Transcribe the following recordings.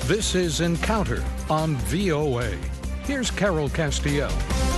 This is Encounter on VOA. Here's Carol Castiel.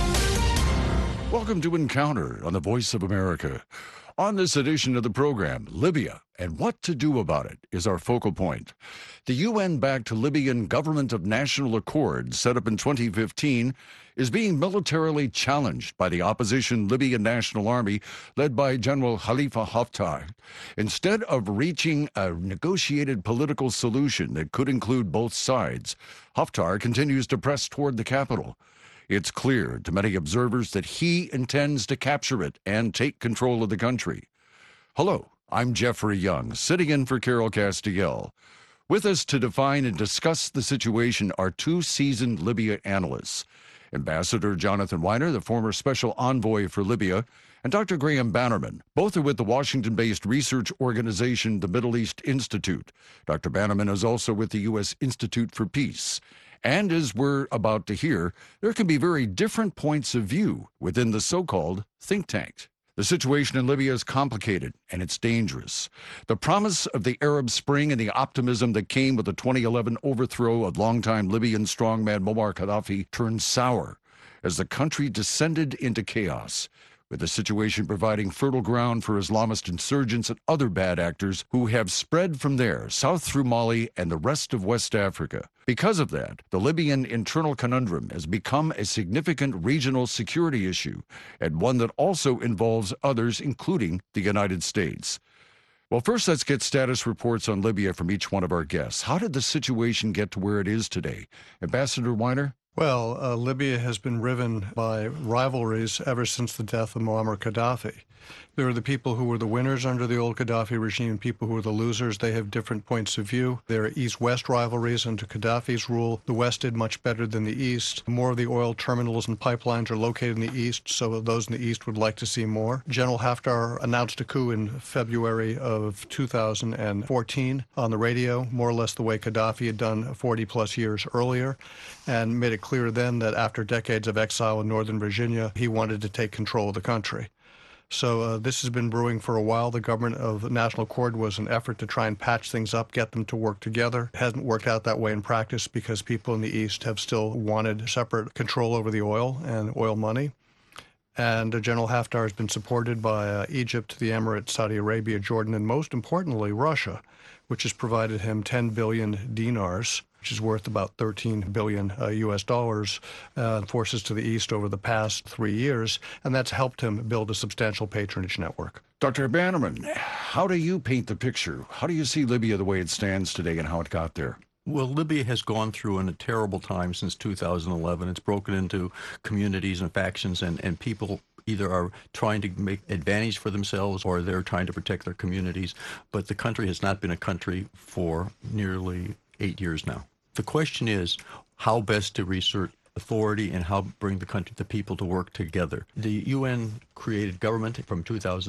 Welcome to Encounter on the Voice of America. On this edition of the program, Libya and what to do about it is our focal point. The UN-backed Libyan Government of National Accord, set up in 2015, is being militarily challenged by the opposition Libyan National Army led by General Khalifa Haftar. Instead of reaching a negotiated political solution that could include both sides, Haftar continues to press toward the capital. It's clear to many observers that he intends to capture it and take control of the country. Hello, I'm Jeffrey Young, sitting in for Carol Castiel. With us to define and discuss the situation are two seasoned Libya analysts, Ambassador Jonathan Weiner, the former special envoy for Libya, and Dr. Graham Bannerman. Both are with the Washington-based research organization, the Middle East Institute. Dr. Bannerman is also with the U.S. Institute for Peace. And as we're about to hear, there can be very different points of view within the so-called think tank. The situation in Libya is complicated and it's dangerous. The promise of the Arab Spring and the optimism that came with the 2011 overthrow of longtime Libyan strongman Muammar Gaddafi turned sour as the country descended into chaos, with the situation providing fertile ground for Islamist insurgents and other bad actors who have spread from there, south through Mali and the rest of West Africa. Because of that, the Libyan internal conundrum has become a significant regional security issue, and one that also involves others, including the United States. Well, first, let's get status reports on Libya from each one of our guests. How did the situation get to where it is today? Ambassador Weiner? Well, Libya has been riven by rivalries ever since the death of Muammar Gaddafi. There are the people who were the winners under the old Gaddafi regime, people who were the losers. They have different points of view. There are East-West rivalries under Gaddafi's rule. The West did much better than the East. More of the oil terminals and pipelines are located in the East, so those in the East would like to see more. General Haftar announced a coup in February of 2014 on the radio, more or less the way Gaddafi had done 40-plus years earlier, and made it clear then that after decades of exile in Northern Virginia, he wanted to take control of the country. So this has been brewing for a while. The government of National Accord was an effort to try and patch things up, get them to work together. It hasn't worked out that way in practice because people in the East have still wanted separate control over the oil and oil money. And General Haftar has been supported by Egypt, the Emirates, Saudi Arabia, Jordan, and most importantly, Russia, which has provided him 10 billion dinars, which is worth about 13 billion US dollars, forces to the east over the past 3 years, and that's helped him build a substantial patronage network. Dr. Bannerman, how do you paint the picture? How do you see Libya the way it stands today and how it got there? Well, Libya has gone through a terrible time since 2011. It's broken into communities and factions, and people either are trying to make advantage for themselves or they're trying to protect their communities. But the country has not been a country for nearly 8 years now. The question is how best to reassert authority and how bring the people to work together. The UN-created government from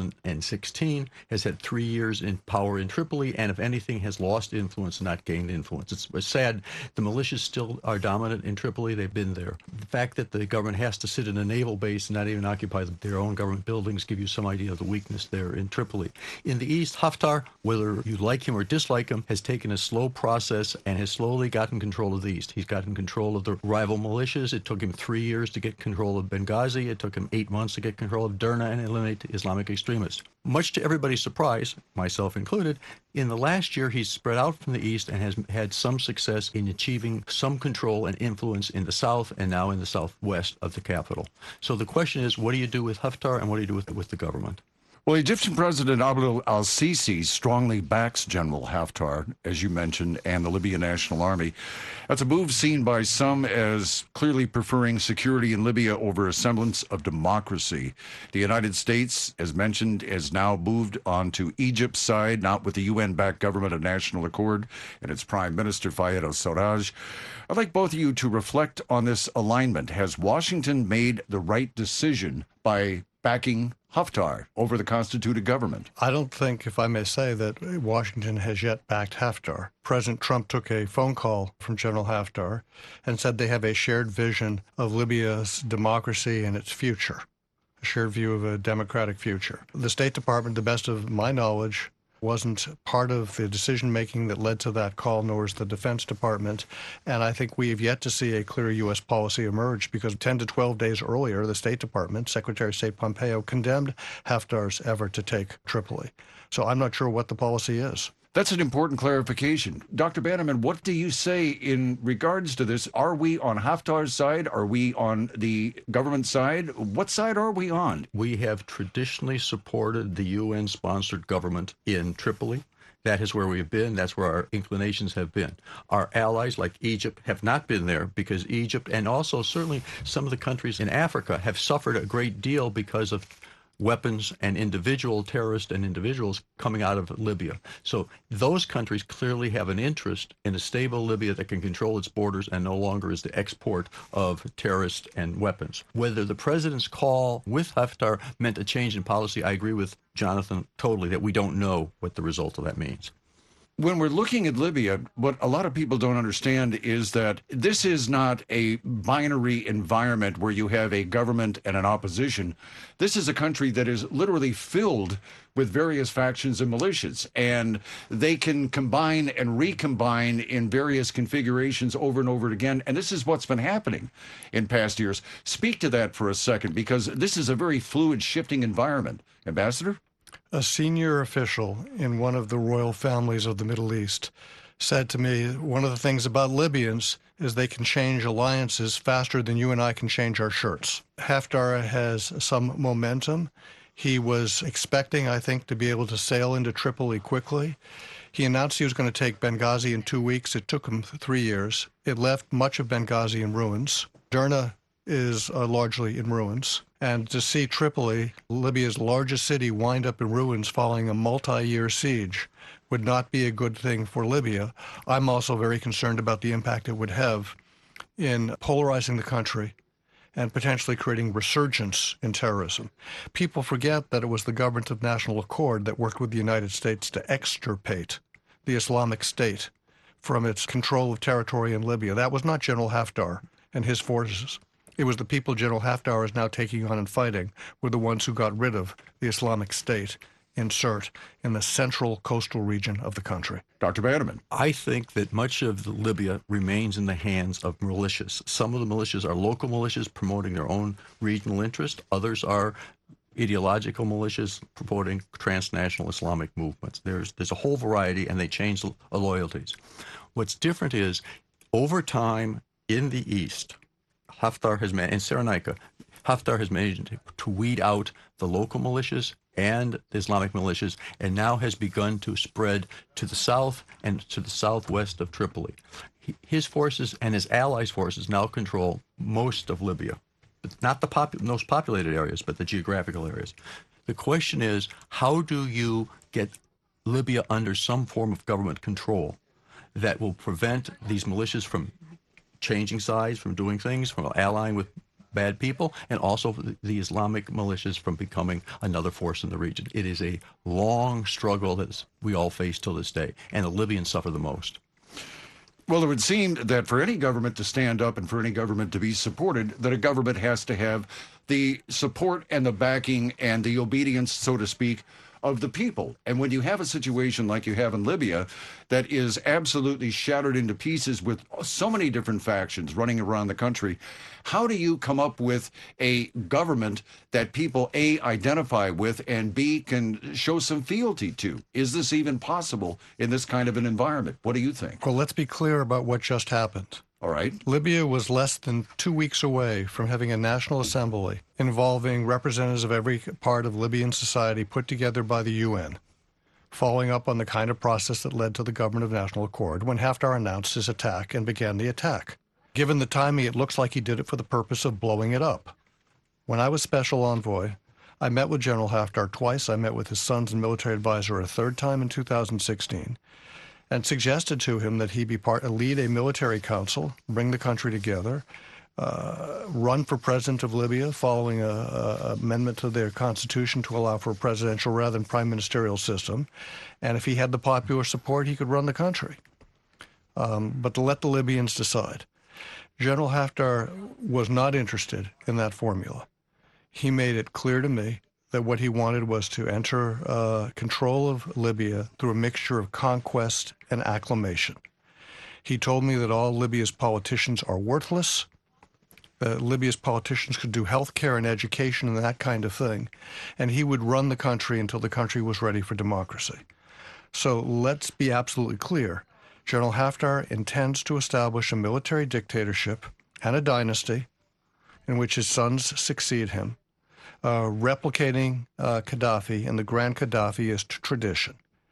2016 has had 3 years in power in Tripoli, and if anything, has lost influence, not gained influence. It's sad. The militias still are dominant in Tripoli. They've been there. The fact that the government has to sit in a naval base and not even occupy their own government buildings give you some idea of the weakness there in Tripoli. In the east, Haftar, whether you like him or dislike him, has taken a slow process and has slowly gotten control of the east. He's gotten control of the rival militias. It took him 3 years to get control of Benghazi. It took him 8 months to get control of Derna and eliminate Islamic extremists. Much to everybody's surprise, myself included, in the last year he's spread out from the east and has had some success in achieving some control and influence in the south and now in the southwest of the capital. So the question is, what do you do with Haftar and what do you do with the government? Well, Egyptian President Abdel al-Sisi strongly backs General Haftar, as you mentioned, and the Libyan National Army. That's a move seen by some as clearly preferring security in Libya over a semblance of democracy. The United States, as mentioned, has now moved on to Egypt's side, not with the UN-backed Government of National Accord and its Prime Minister Fayez al-Sarraj. I'd like both of you to reflect on this alignment. Has Washington made the right decision by backing Haftar over the constituted government? I don't think, if I may say, that Washington has yet backed Haftar. President Trump took a phone call from General Haftar and said they have a shared vision of Libya's democracy and its future, a shared view of a democratic future. The State Department, to the best of my knowledge, wasn't part of the decision-making that led to that call, nor is the Defense Department. And I think we have yet to see a clear U.S. policy emerge, because 10 to 12 days earlier, the State Department, Secretary of State Pompeo, condemned Haftar's effort to take Tripoli. So I'm not sure what the policy is. That's an important clarification. Dr. Bannerman, what do you say in regards to this? Are we on Haftar's side? Are we on the government side? What side are we on? We have traditionally supported the UN-sponsored government in Tripoli. That is where we've been. That's where our inclinations have been. Our allies, like Egypt, have not been there because Egypt, and also certainly some of the countries in Africa, have suffered a great deal because of weapons and individual terrorists and individuals coming out of Libya. So those countries clearly have an interest in a stable Libya that can control its borders and no longer is the export of terrorists and weapons. Whether the president's call with Haftar meant a change in policy, I agree with Jonathan totally that we don't know what the result of that means. When we're looking at Libya, what a lot of people don't understand is that this is not a binary environment where you have a government and an opposition. This is a country that is literally filled with various factions and militias, and they can combine and recombine in various configurations over and over again. And this is what's been happening in past years. Speak to that for a second, because this is a very fluid, shifting environment. Ambassador? A senior official in one of the royal families of the Middle East said to me, one of the things about Libyans is they can change alliances faster than you and I can change our shirts. Haftar has some momentum. He was expecting, I think, to be able to sail into Tripoli quickly. He announced he was going to take Benghazi in 2 weeks. It took him 3 years. It left much of Benghazi in ruins. Derna is largely in ruins. And to see Tripoli, Libya's largest city, wind up in ruins following a multi-year siege would not be a good thing for Libya. I'm also very concerned about the impact it would have in polarizing the country and potentially creating resurgence in terrorism. People forget that it was the Government of National Accord that worked with the United States to extirpate the Islamic State from its control of territory in Libya. That was not General Haftar and his forces. It was the people General Haftar is now taking on and fighting were the ones who got rid of the Islamic State in Sirte in the central coastal region of the country. Dr. Bannerman. I think that much of Libya remains in the hands of militias. Some of the militias are local militias promoting their own regional interest. Others are ideological militias promoting transnational Islamic movements. There's a whole variety, and they change loyalties. What's different is, over time in the East, Haftar has managed, in Cyrenaica, Haftar has managed to weed out the local militias and the Islamic militias, and now has begun to spread to the south and to the southwest of Tripoli. His forces and his allies' forces now control most of Libya. Not the most populated areas, but the geographical areas. The question is, how do you get Libya under some form of government control that will prevent these militias from changing sides, from doing things, from allying with bad people, and also the Islamic militias from becoming another force in the region? It is a long struggle that we all face till this day, and the Libyans suffer the most. Well, it would seem that for any government to stand up and for any government to be supported, that a government has to have the support and the backing and the obedience, so to speak, of the people. And when you have a situation like you have in Libya that is absolutely shattered into pieces with so many different factions running around the country, how do you come up with a government that people, A, identify with, and B, can show some fealty to? Is this even possible in this kind of an environment? What do you think? Well, let's be clear about what just happened. All right. Libya was less than 2 weeks away from having a national assembly involving representatives of every part of Libyan society put together by the UN, following up on the kind of process that led to the Government of National Accord, when Haftar announced his attack and began the attack. Given the timing, it looks like he did it for the purpose of blowing it up. When I was special envoy, I met with General Haftar twice. I met with his sons and military advisor a third time in 2016. And suggested to him that he be lead a military council, bring the country together, run for president of Libya following an amendment to their constitution to allow for a presidential rather than prime ministerial system. And if he had the popular support, he could run the country. But to let the Libyans decide. General Haftar was not interested in that formula. He made it clear to me that what he wanted was to enter control of Libya through a mixture of conquest and acclamation. He told me that all Libya's politicians are worthless, that Libya's politicians could do health care and education and that kind of thing, and he would run the country until the country was ready for democracy. So let's be absolutely clear. General Haftar intends to establish a military dictatorship and a dynasty in which his sons succeed him, replicating Gaddafi, and the Grand Gaddafiist tradition.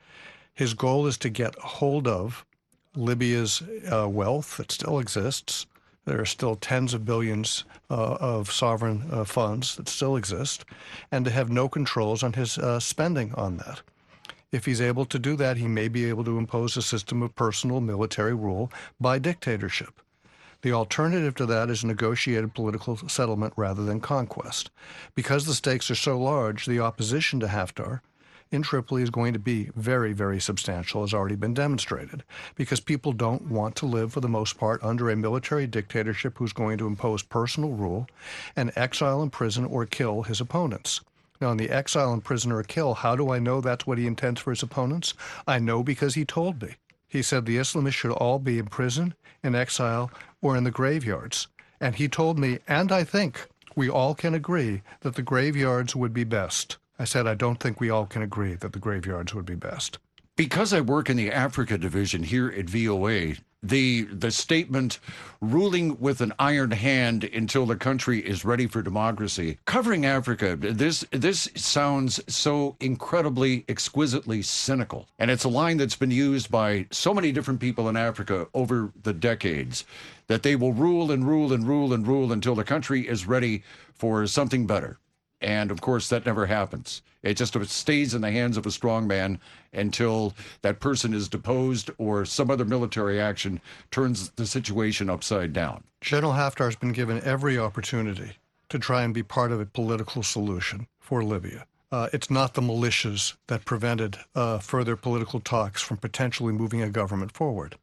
His goal is to get hold of Libya's wealth that still exists. There are still tens of billions of sovereign funds that still exist, and to have no controls on his spending on that. If he's able to do that, he may be able to impose a system of personal military rule by dictatorship. The alternative to that is negotiated political settlement rather than conquest. Because the stakes are so large, the opposition to Haftar in Tripoli is going to be very, very substantial, has already been demonstrated, because people don't want to live, for the most part, under a military dictatorship who's going to impose personal rule and exile, imprison, or kill his opponents. Now, in the exile, imprison, or kill, how do I know that's what he intends for his opponents? I know because he told me. He said the Islamists should all be in prison, in exile, or in the graveyards. And he told me, and I think we all can agree, that the graveyards would be best. I said, I don't think we all can agree that the graveyards would be best. Because I work in the Africa division here at VOA, the statement, ruling with an iron hand until the country is ready for democracy, covering Africa, this sounds so incredibly, exquisitely cynical. And it's a line that's been used by so many different people in Africa over the decades, that they will rule and rule and rule and rule until the country is ready for something better. And, of course, that never happens. It just stays in the hands of a strong man until that person is deposed or some other military action turns the situation upside down. General Haftar has been given every opportunity to try and be part of a political solution for Libya. It's not the militias that prevented further political talks from potentially moving a government forward.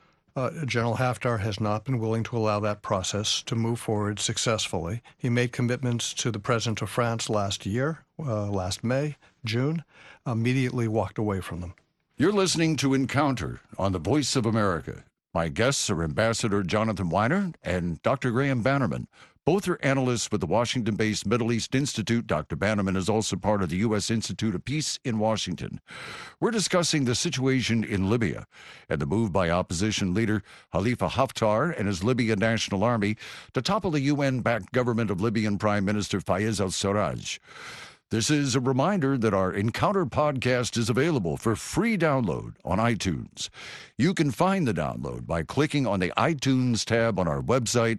General Haftar has not been willing to allow that process to move forward successfully. He made commitments to the President of France last year, last May, June, immediately walked away from them. You're listening to Encounter on the Voice of America. My guests are Ambassador Jonathan Weiner and Dr. Graham Bannerman. Both are analysts with the Washington-based Middle East Institute. Dr. Bannerman is also part of the U.S. Institute of Peace in Washington. We're discussing the situation in Libya and the move by opposition leader Khalifa Haftar and his Libyan National Army to topple the UN-backed government of Libyan Prime Minister Fayez al-Sarraj. This is a reminder that our Encounter podcast is available for free download on iTunes. You can find the download by clicking on the iTunes tab on our website,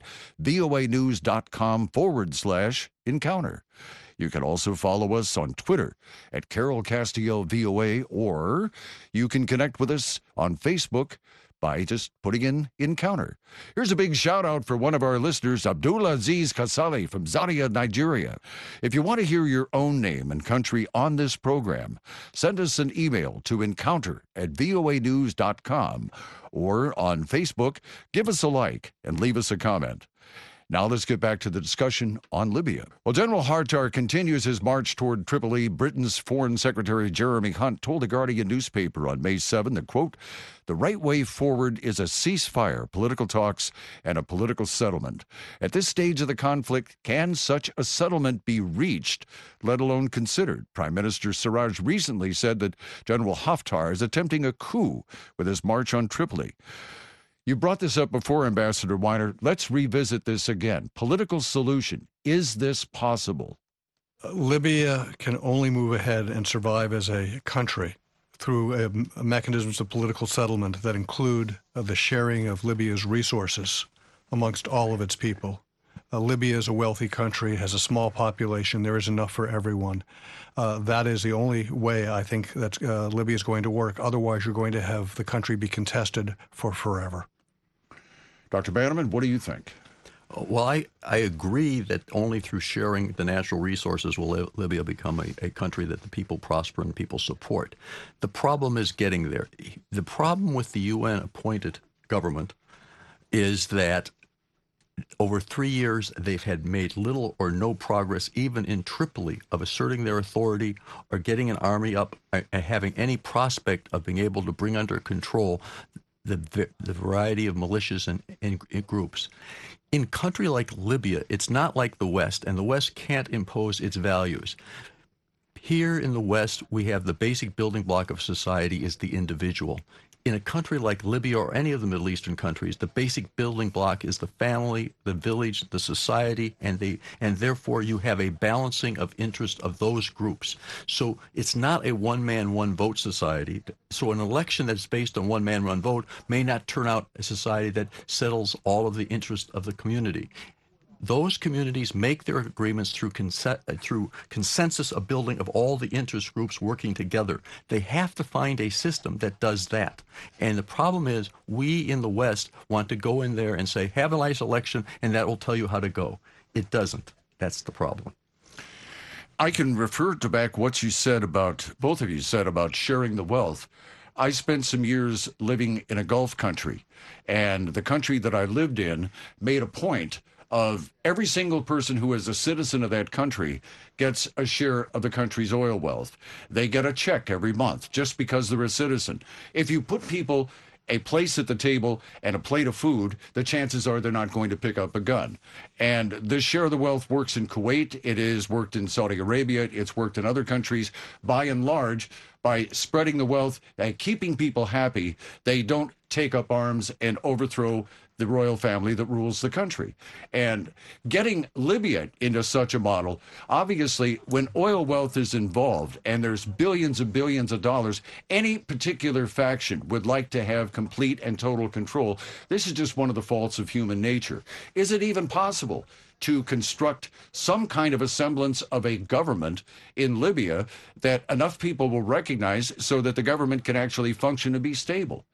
voanews.com/encounter. You can also follow us on Twitter at Carol Castillo VOA, or you can connect with us on Facebook by just putting in Encounter. Here's a big shout out for one of our listeners, Abdul Aziz Kasali from Zaria, Nigeria. If you want to hear your own name and country on this program, send us an email to encounter@voanews.com, or on Facebook, give us a like and leave us a comment. Now let's get back to the discussion on Libya. Well, General Haftar continues his march toward Tripoli. Britain's Foreign Secretary Jeremy Hunt told the Guardian newspaper on May 7 that, quote, the right way forward is a ceasefire, political talks, and a political settlement. At this stage of the conflict, can such a settlement be reached, let alone considered? Prime Minister Sarraj recently said that General Haftar is attempting a coup with his march on Tripoli. You brought this up before, Ambassador Weiner. Let's revisit this again. Political solution. Is this possible? Libya can only move ahead and survive as a country through mechanisms of political settlement that include the sharing of Libya's resources amongst all of its people. Libya is a wealthy country, has a small population. There is enough for everyone. That is the only way I think that Libya is going to work. Otherwise, you're going to have the country be contested for forever. Dr. Bannerman, what do you think? Well, I agree that only through sharing the natural resources will Libya become a country that the people prosper and people support. The problem is getting there. The problem with the UN-appointed government is that Over 3 years, they've had made little or no progress, even in Tripoli, of asserting their authority or getting an army up and having any prospect of being able to bring under control the variety of militias and groups. In a country like Libya, it's not like the West, and the West can't impose its values. Here in the West, we have the basic building block of society is the individual. In a country like Libya or any of the Middle Eastern countries, the basic building block is the family, the village, the society, and therefore you have a balancing of interest of those groups. So it's not a one-man, one-vote society. So an election that's based on one-man, one-vote may not turn out a society that settles all of the interest of the community. Those communities make their agreements through consensus, a building of all the interest groups working together. They have to find a system that does that. And the problem is we in the West want to go in there and say, have a nice election, and that will tell you how to go. It doesn't. That's the problem. I can refer to back what you said about, both of you said about sharing the wealth. I spent some years living in a Gulf country, and the country that I lived in made a point of every single person who is a citizen of that country gets a share of the country's oil wealth. They get a check every month just because they're a citizen. If you put people a place at the table and a plate of food, the chances are they're not going to pick up a gun. And this share of the wealth works in Kuwait. It is worked in Saudi Arabia. It's worked in other countries. By and large, by spreading the wealth and keeping people happy, they don't take up arms and overthrow the royal family that rules the country. And getting Libya into such a model, obviously, when oil wealth is involved and there's billions and billions of dollars, any particular faction would like to have complete and total control. This is just one of the faults of human nature. Is it even possible to construct some kind of a semblance of a government in Libya that enough people will recognize so that the government can actually function and be stable?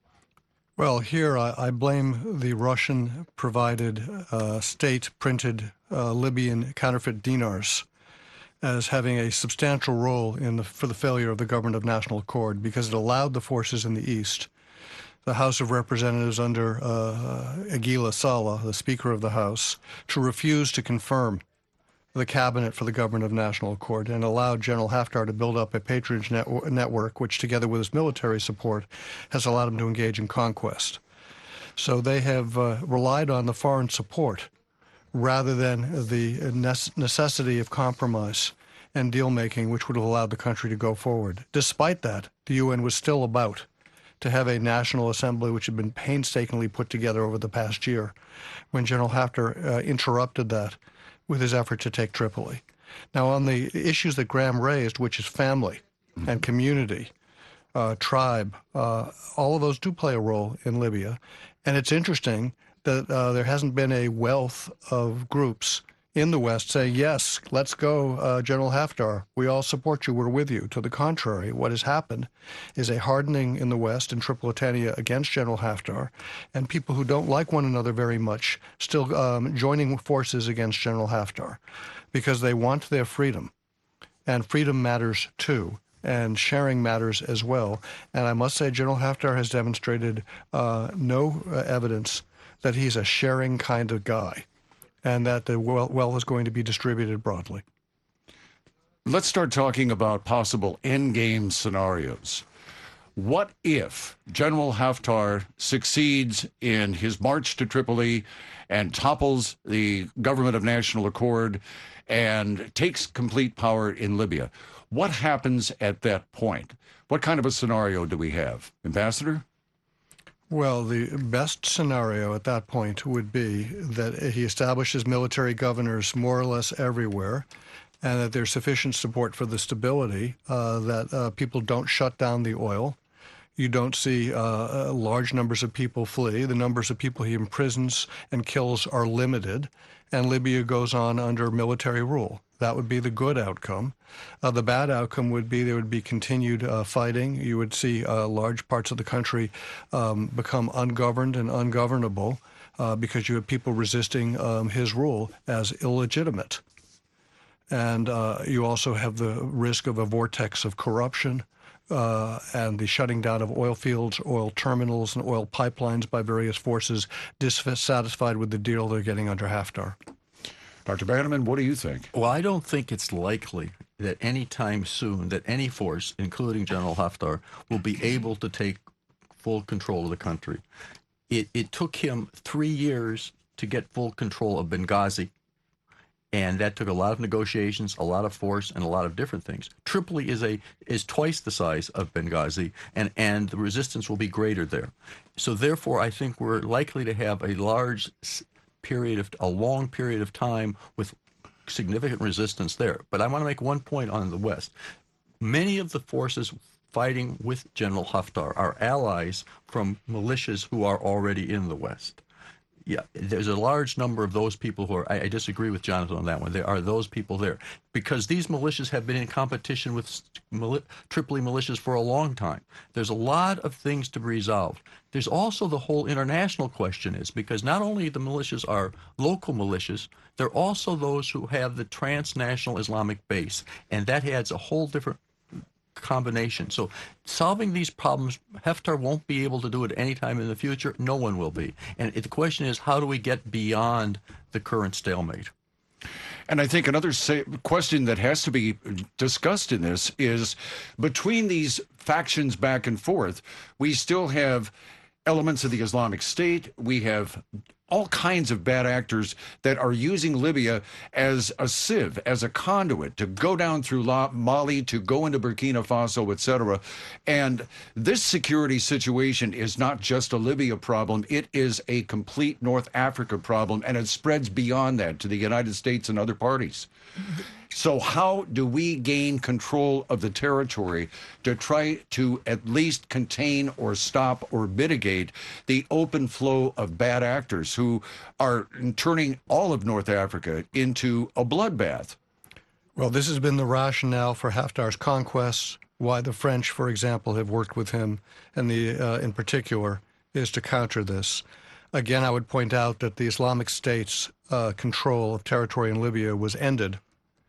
Well, here I blame the Russian-provided state-printed Libyan counterfeit dinars as having a substantial role for the failure of the Government of National Accord, because it allowed the forces in the East, the House of Representatives under Aguila Saleh, the Speaker of the House, to refuse to confirm the cabinet for the Government of National Accord and allowed General Haftar to build up a patronage network, which together with his military support has allowed him to engage in conquest. So they have relied on the foreign support rather than the necessity of compromise and deal-making, which would have allowed the country to go forward. Despite that, the UN was still about to have a National Assembly, which had been painstakingly put together over the past year, when General Haftar interrupted that with his effort to take Tripoli. Now, on the issues that Graham raised, which is family and community, tribe, all of those do play a role in Libya. And it's interesting that there hasn't been a wealth of groups in the West saying, yes, let's go, General Haftar. We all support you. We're with you. To the contrary, what has happened is a hardening in the West in Tripolitania against General Haftar, and people who don't like one another very much still joining forces against General Haftar because they want their freedom. And freedom matters too, and sharing matters as well. And I must say General Haftar has demonstrated no evidence that he's a sharing kind of guy, and that the wealth is going to be distributed broadly. Let's start talking about possible endgame scenarios. What if General Haftar succeeds in his march to Tripoli and topples the Government of National Accord and takes complete power in Libya? What happens at that point? What kind of a scenario do we have? Ambassador? Well, the best scenario at that point would be that he establishes military governors more or less everywhere, and that there's sufficient support for the stability, that people don't shut down the oil. You don't see large numbers of people flee. The numbers of people he imprisons and kills are limited, and Libya goes on under military rule. That would be the good outcome. The bad outcome would be there would be continued fighting. You would see large parts of the country become ungoverned and ungovernable because you have people resisting his rule as illegitimate. And you also have the risk of a vortex of corruption, and the shutting down of oil fields, oil terminals, and oil pipelines by various forces dissatisfied with the deal they're getting under Haftar. Dr. Bannerman, what do you think? Well, I don't think it's likely that any time soon that any force, including General Haftar, will be able to take full control of the country. It took him 3 years to get full control of Benghazi, and that took a lot of negotiations, a lot of force, and a lot of different things. Tripoli is twice the size of Benghazi, and the resistance will be greater there. So therefore, I think we're likely to have a long period of time with significant resistance there. But I want to make one point on the West. Many of the forces fighting with General Haftar are allies from militias who are already in the West. Yeah, there's a large number of those people who are, I disagree with Jonathan on that one. There are those people there because these militias have been in competition with Tripoli militias for a long time. There's a lot of things to be resolved. There's also the whole international question is because not only the militias are local militias, they're also those who have the transnational Islamic base, and that adds a whole different combination. So solving these problems, Haftar won't be able to do it anytime in the future. No one will be. And the question is, how do we get beyond the current stalemate? And I think another question that has to be discussed in this is between these factions back and forth, we still have elements of the Islamic State. We have all kinds of bad actors that are using Libya as a sieve, as a conduit to go down through Mali, to go into Burkina Faso, etc. And this security situation is not just a Libya problem. It is a complete North Africa problem, and it spreads beyond that to the United States and other parties. So how do we gain control of the territory to try to at least contain or stop or mitigate the open flow of bad actors who are turning all of North Africa into a bloodbath? Well, this has been the rationale for Haftar's conquests, why the French, for example, have worked with him, and in particular, is to counter this. Again, I would point out that the Islamic State's control of territory in Libya was ended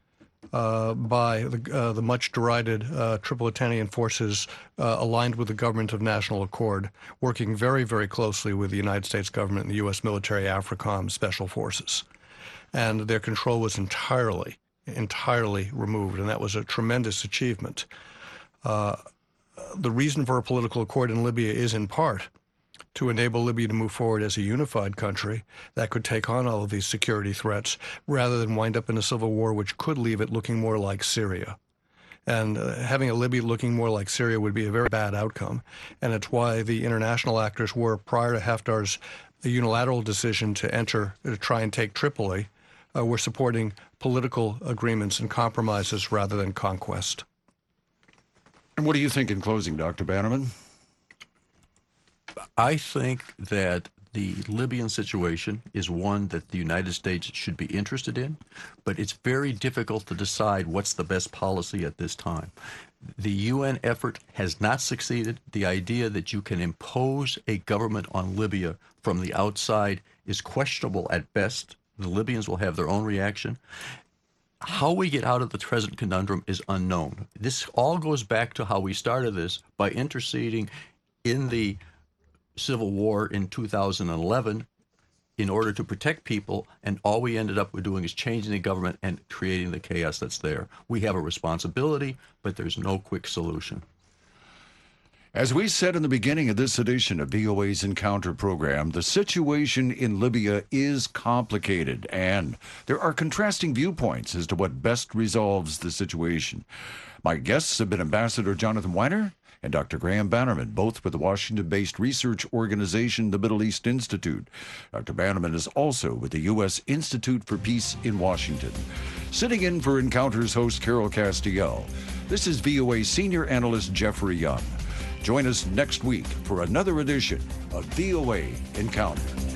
by the much derided Tripolitanian forces aligned with the government of national accord, working very, very closely with the United States government and the U.S. military AFRICOM special forces. And their control was entirely removed, and that was a tremendous achievement. The reason for a political accord in Libya is in part to enable Libya to move forward as a unified country that could take on all of these security threats rather than wind up in a civil war which could leave it looking more like Syria. And having a Libya looking more like Syria would be a very bad outcome. And it's why the international actors were, prior to Haftar's unilateral decision to try and take Tripoli, were supporting political agreements and compromises rather than conquest. And what do you think in closing, Dr. Bannerman? I think that the Libyan situation is one that the United States should be interested in, but it's very difficult to decide what's the best policy at this time. The UN effort has not succeeded. The idea that you can impose a government on Libya from the outside is questionable at best. The Libyans will have their own reaction. How we get out of the present conundrum is unknown. This all goes back to how we started this by interceding in the civil war in 2011 in order to protect people, and all we ended up with doing is changing the government and creating the chaos that's there. We have a responsibility, but there's no quick solution. As we said in the beginning of this edition of VOA's Encounter program, the situation in Libya is complicated, and there are contrasting viewpoints as to what best resolves the situation. My guests have been Ambassador Jonathan Weiner and Dr. Graham Bannerman, both with the Washington-based research organization, the Middle East Institute. Dr. Bannerman is also with the U.S. Institute for Peace in Washington. Sitting in for Encounter's host, Carol Castiel, this is VOA senior analyst Jeffrey Young. Join us next week for another edition of VOA Encounter.